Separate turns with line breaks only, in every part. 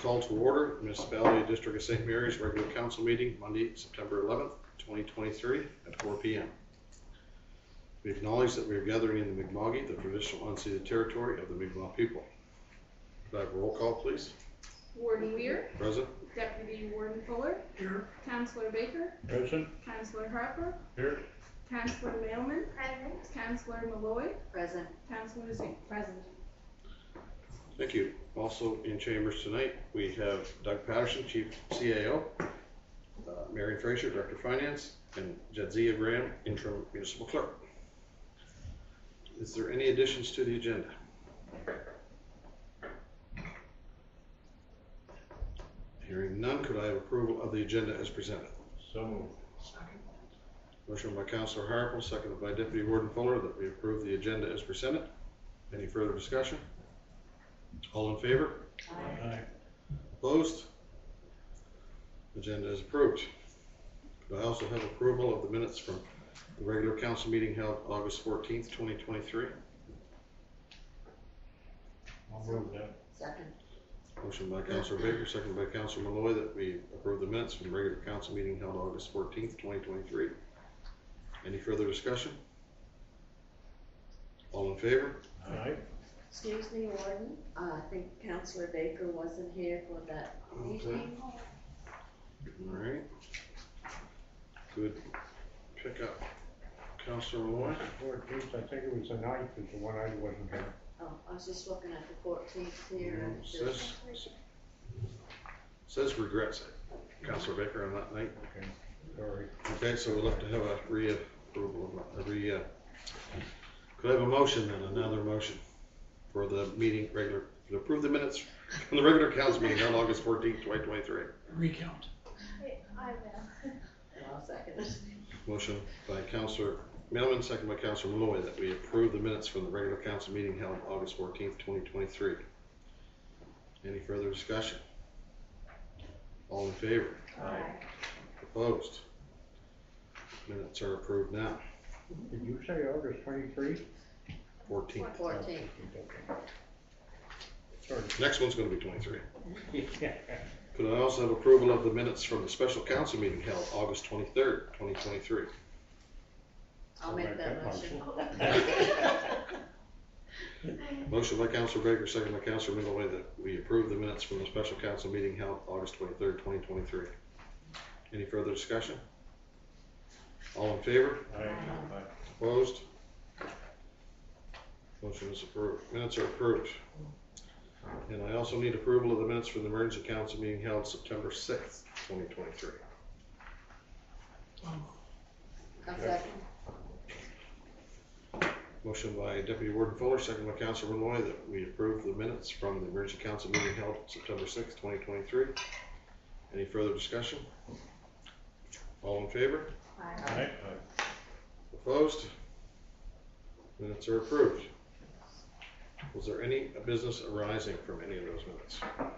Call to order, Municipality District of St. Mary's regular council meeting, Monday, September 11th, 2023 at 4 p.m. We acknowledge that we are gathering in the Mi'kmaq, the traditional unceded territory of the Mi'kmaq people. Could I have a roll call, please?
Warden Weir.
Present.
Deputy Warden Fuller.
Here.
Councillor Baker.
Present.
Councillor Harper.
Here.
Councillor Mailman. Present. Councillor Malloy.
Present.
Councillor Zink. Present.
Thank you. Also in chambers tonight, we have Doug Patterson, Chief CAO, Marion Fraser, Director of Finance, and Jadzia Graham, Interim Municipal Clerk. Is there any additions to the agenda? Hearing none, could I have approval of the agenda as presented?
So moved.
Motion by Councillor Harple, seconded by Deputy Warden Fuller, that we approve the agenda as presented. Any further discussion? All in favor?
Aye.
Opposed? Agenda is approved. Could I also have approval of the minutes from the regular council meeting held August 14th, 2023?
I'll move that.
Second.
Motion by Councillor Baker, seconded by Councillor Malloy, that we approve the minutes from the regular council meeting held August 14th, 2023. Any further discussion? All in favor?
Aye.
Excuse me, Warden. I think Councillor Baker wasn't here for that meeting.
All right. Good pick up. Councillor Malloy?
14th, I think it was the 9th is the one I wasn't here.
Oh, I was just looking at the 14th here. and
Says regrets it. Councillor Baker on that night.
Okay, sorry.
Okay, so we'll have to have a reapproval of could I have a motion then, another motion for the meeting to approve the minutes from the regular council meeting on August 14th, 2023.
Recount.
I'll second it.
Motion by Councillor Mailman, second by Councillor Malloy, that we approve the minutes from the regular council meeting held August 14th, 2023. Any further discussion? All in favor?
Aye.
Opposed? Minutes are approved now.
Did you say August 23?
14th.
14th.
Okay. Sorry.
Next one's going to be 23.
Yeah.
Could I also have approval of the minutes from the special council meeting held August 23rd, 2023?
I'll make that motion.
Motion by Councillor Baker, second by Councillor Malloy, that we approve the minutes from the special council meeting held August 23rd, 2023. Any further discussion? All in favor?
Aye.
Opposed? Motion is approved. Minutes are approved. And I also need approval of the minutes from the emergency council meeting held September 6th, 2023.
A second.
Motion by Deputy Warden Fuller, second by Councillor Malloy, that we approve the minutes from the emergency council meeting held September 6th, 2023. Any further discussion? All in favor?
Aye.
Opposed? Minutes are approved. Was there any business arising from any of those minutes?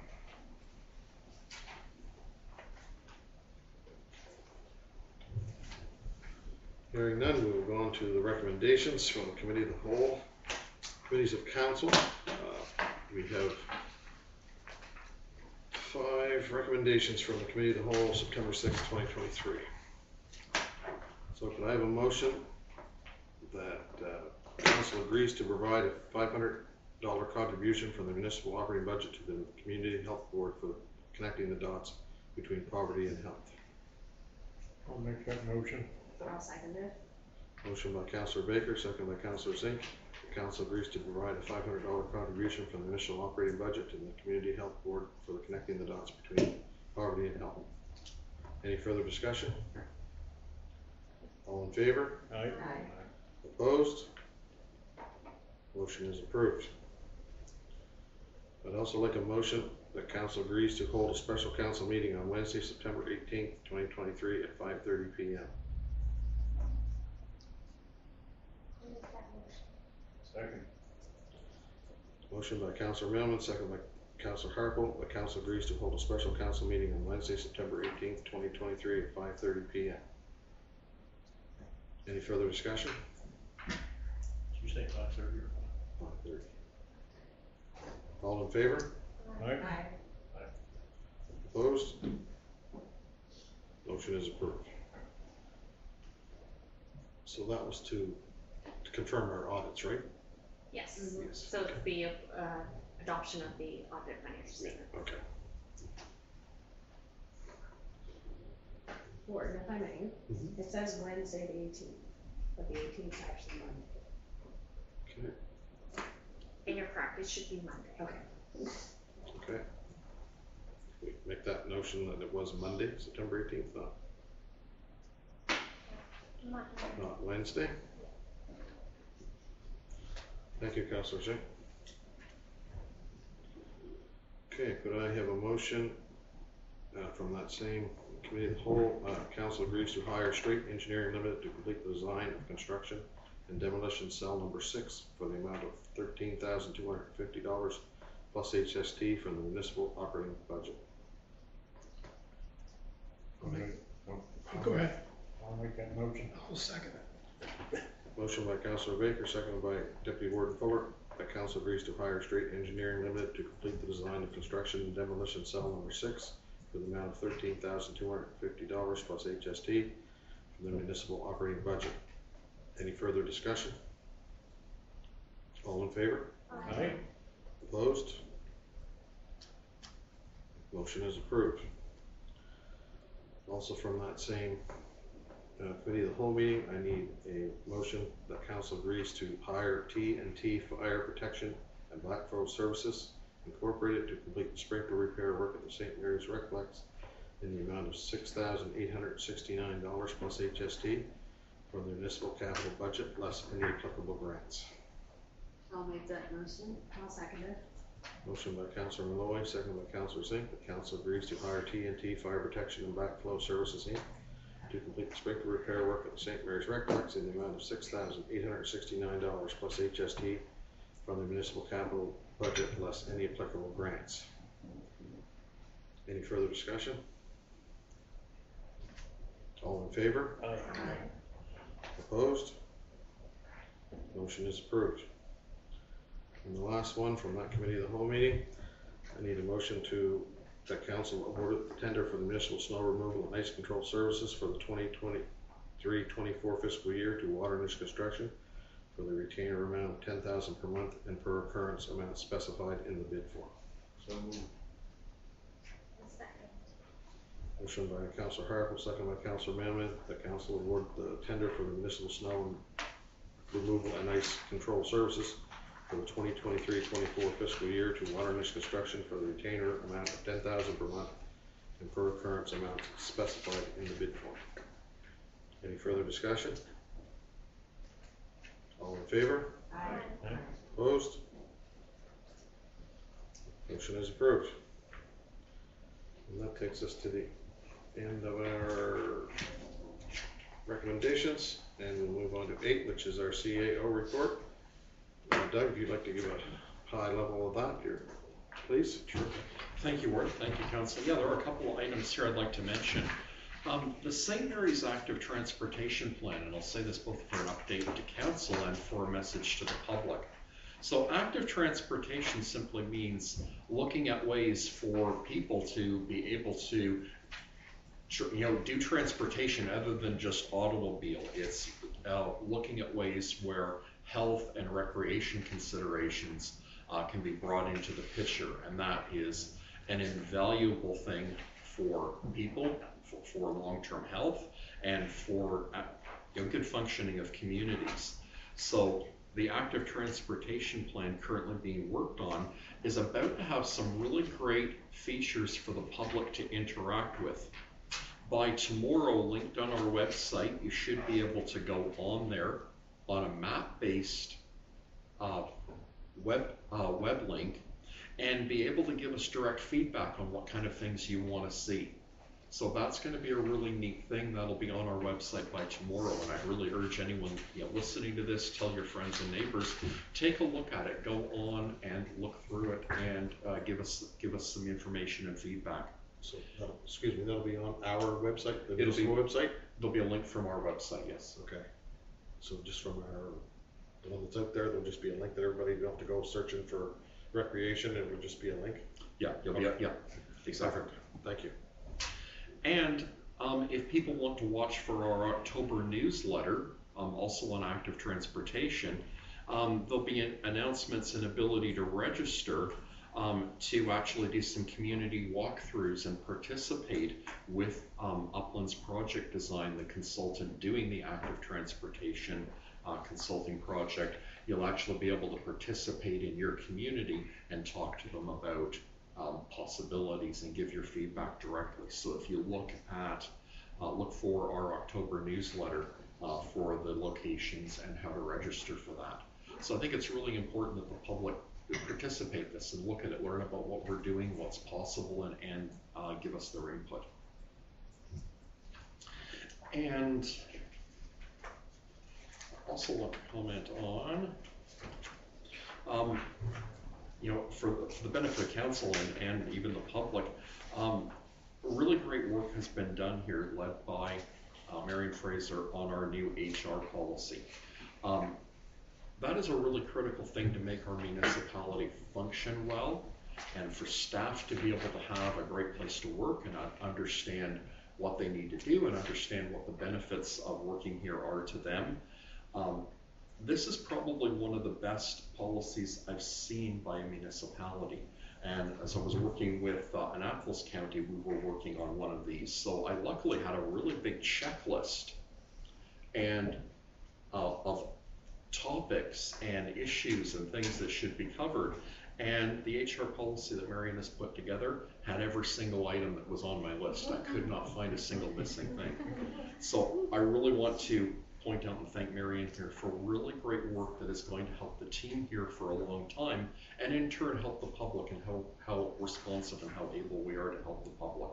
Hearing none, we will go on to the recommendations from the Committee of the Whole. Committees of Council. We have 5 recommendations from the Committee of the Whole, September 6th, 2023. So can I have a motion that Council agrees to provide a $500 contribution from the municipal operating budget to the Community Health Board for connecting the dots between poverty and health?
I'll make that motion.
I'll second it.
Motion by Councillor Baker, second by Councillor Zink. The Council agrees to provide a $500 contribution from the municipal operating budget to the Community Health Board for the connecting the dots between poverty and health. Any further discussion? All in favor?
Aye.
Opposed? Motion is approved. I'd also like a motion that Council agrees to hold a special council meeting on Wednesday, September 18th, 2023 at 5:30 p.m.
Second.
Motion by Councillor Mailman, second by Councillor Harple. The Council agrees to hold a special council meeting on Wednesday, September 18th, 2023 at 5:30 p.m. Any further discussion?
Did you say 5:30 or
5:30. All in favor?
Aye.
Opposed? Motion is approved. So that was to confirm our audits, right?
Yes,
Yes.
so it's the adoption of the audit financial statement.
Okay.
Gordon, if I may,
Mhm.
it says Wednesday the 18th, but the 18th is actually Monday.
Okay.
And you're correct, it should be Monday.
Okay.
Okay. We make that notion that it was Monday, September 18th, not Wednesday. Thank you, Councillor Singh. Okay, could I have a motion from that same committee of the whole? Council agrees to hire Straight Engineering Limited to complete the design of construction and demolition cell number 6 for the amount of $13,250 plus HST from the municipal operating budget.
Go ahead. I'll make that motion.
I'll second it.
Motion by Councillor Baker, seconded by Deputy Warden Fuller, that council agrees to hire Straight Engineering Limited to complete the design of construction and demolition cell number 6 for the amount of $13,250 plus HST from the municipal operating budget. Any further discussion? All in favor?
Aye.
Opposed? Motion is approved. Also from that same committee of the whole meeting, I need a motion that council agrees to hire T&T Fire Protection and Blackflow Services Incorporated to complete the sprinkler repair work at the St. Mary's Recplex in the amount of $6,869 plus HST from the municipal capital budget less any applicable grants.
I'll make that motion.
I'll second it.
Motion by Councillor Malloy, second by Councillor Zink, that council agrees to hire T&T Fire Protection and Backflow Services Inc. to complete the sprinkler repair work at the St. Mary's Recplex in the amount of $6,869 plus HST from the municipal capital budget less any applicable grants. Any further discussion? All in favor?
Aye.
Opposed? Motion is approved. And the last one from that committee of the whole meeting, I need a motion to, that council awarded the tender for the municipal snow removal and ice control services for the 2023-24 fiscal year to Waterness Construction for the retainer amount of $10,000 per month and per occurrence amount specified in the bid form.
So moved.
Motion by Councillor Harple, second by Councillor Mamman, that council award the tender for the municipal snow removal and ice control services for the 2023-24 fiscal year to Waterness Construction for the retainer amount of $10,000 per month and per occurrence amount specified in the bid form. Any further discussion? All in favor?
Aye.
Opposed? Motion is approved. And that takes us to the end of our recommendations, and we'll move on to 8, which is our CAO report. Doug, if you'd like to give a high level of that here, please.
Sure. Thank you, Ward. Thank you, Council. Yeah, there are a couple of items here I'd like to mention. The St. Mary's Active Transportation Plan, and I'll say this both for an update to Council and for a message to the public. So active transportation simply means looking at ways for people to be able to do transportation other than just automobile. It's looking at ways where health and recreation considerations can be brought into the picture, and that is an invaluable thing for people, for long-term health, and for good functioning of communities. So the active transportation plan currently being worked on is about to have some really great features for the public to interact with. By tomorrow, linked on our website, you should be able to go on there on a map-based web link and be able to give us direct feedback on what kind of things you want to see. So that's going to be a really neat thing that'll be on our website by tomorrow, and I really urge anyone listening to this, tell your friends and neighbors, take a look at it, go on and look through it, and give us some information and feedback.
So, that'll be on our website, the
It'll be-
municipal website?
There'll be a link from our website, yes.
Okay. So just from the one that's out there, there'll just be a link that everybody, you don't have to go searching for recreation, it would just be a link?
Yeah, you'll be, yeah, exactly.
Thank you.
And if people want to watch for our October newsletter, also on active transportation, there'll be announcements and ability to register to actually do some community walkthroughs and participate with Uplands Project Design, the consultant doing the active transportation consulting project. You'll actually be able to participate in your community and talk to them about possibilities and give your feedback directly. So if you look for our October newsletter for the locations and how to register for that. So I think it's really important that the public participate in this and look at it, learn about what we're doing, what's possible, and give us their input. And I also want to comment on, for the benefit of council and even the public, really great work has been done here, led by Marion Fraser on our new HR policy. That is a really critical thing to make our municipality function well, and for staff to be able to have a great place to work and understand what they need to do and understand what the benefits of working here are to them. This is probably one of the best policies I've seen by a municipality. And as I was working with Annapolis County, we were working on one of these. So I luckily had a really big checklist and of topics and issues and things that should be covered. And the HR policy that Marion has put together had every single item that was on my list. I could not find a single missing thing. So I really want to point out and thank Marion here for really great work that is going to help the team here for a long time, and in turn help the public and how responsive and how able we are to help the public.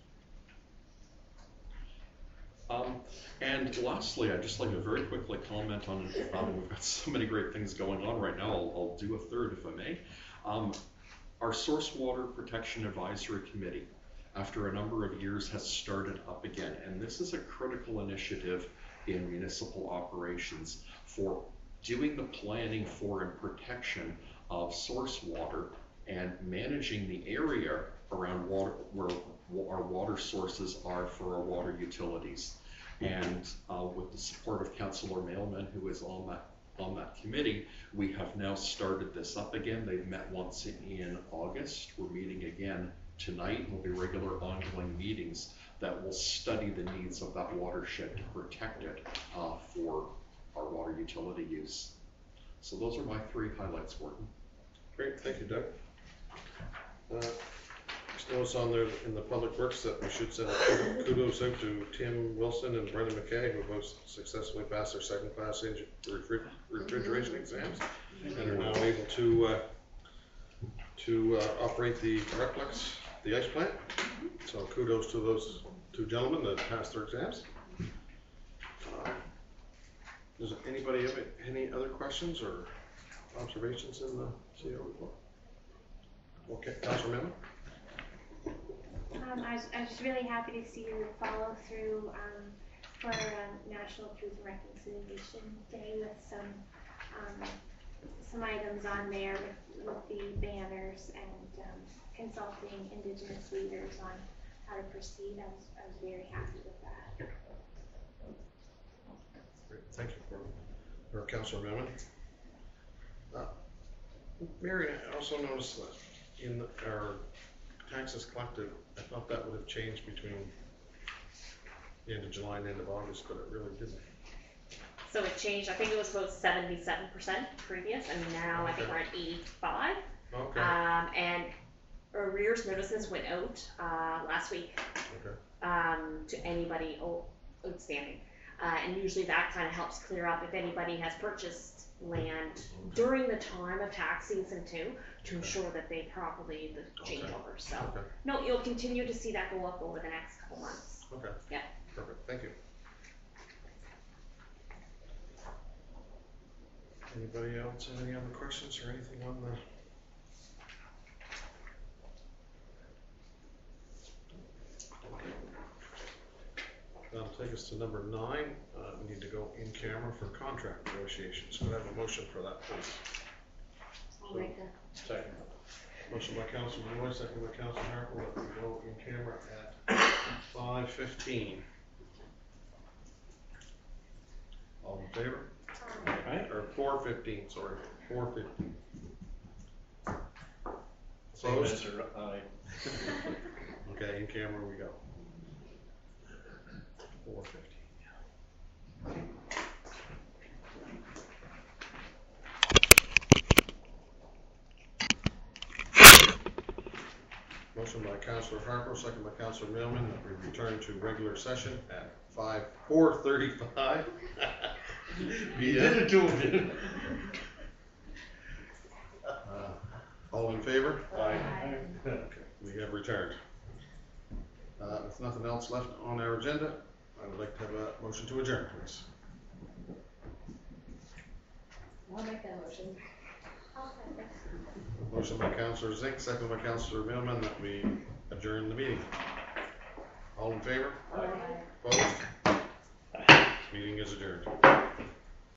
And lastly, I'd just like to very quickly comment on, we've got so many great things going on right now, I'll do a third if I may. Our Source Water Protection Advisory Committee, after a number of years, has started up again, and this is a critical initiative in municipal operations for doing the planning for and protection of source water and managing the area around water where our water sources are for our water utilities. And with the support of Councillor Mailman, who is on that committee, we have now started this up again. They've met once in August. We're meeting again tonight. Will be regular ongoing meetings that will study the needs of that watershed to protect it for our water utility use. So those are my three highlights, Gordon.
Great, thank you, Doug. Just notice on there in the public works that we should send kudos out to Tim Wilson and Brendan McKay, who both successfully passed their second class refrigeration exams and are now able to operate the Replex, the ice plant. So kudos to those two gentlemen that passed their exams. Does anybody have any other questions or observations in the CEO report? Okay, Councilor Miller.
I was just really happy to see you follow through for National Truth and Reconciliation Day with some items on there with the banners and consulting Indigenous leaders on how to proceed. I was very happy with that.
Great, thank you for Councilor Miller. Mary, I also noticed that in our taxes collected, I thought that would have changed between the end of July and the end of August, but it really didn't.
So it changed. I think it was about 77% previous, and now I think we're at 85%.
Okay.
And arrears notices went out last week.
Okay.
To anybody outstanding, and usually that kind of helps clear up if anybody has purchased land during the time of tax season too, to ensure that they properly the changeover. So no, you'll continue to see that go up over the next couple months.
Okay.
Yeah.
Perfect. Thank you. Anybody else have any other questions or anything on the? That'll take us to number 9. We need to go in camera for contract negotiations. Could I have a motion for that, please?
I'll make that.
Second. Motion by Councilor Roy, second by Councilor Harper, that we go in camera at 5:15. All in favor?
Aye.
Or 4:15, sorry, 4:15.
Same
Opposed?
answer, aye.
Okay, in camera we go. 4:15. Motion by Councilor Harper, second by Councilor Millman, that we return to regular session at 4:35.
You did it to him, didn't you?
All in favor?
Aye.
Okay, we have returned. With nothing else left on our agenda, I would like to have a motion to adjourn, please.
I'll make that motion.
I'll second.
Motion by Councilor Zink, second by Councilor Millman, that we adjourn the meeting. All in favor?
Aye.
Opposed? Meeting is adjourned.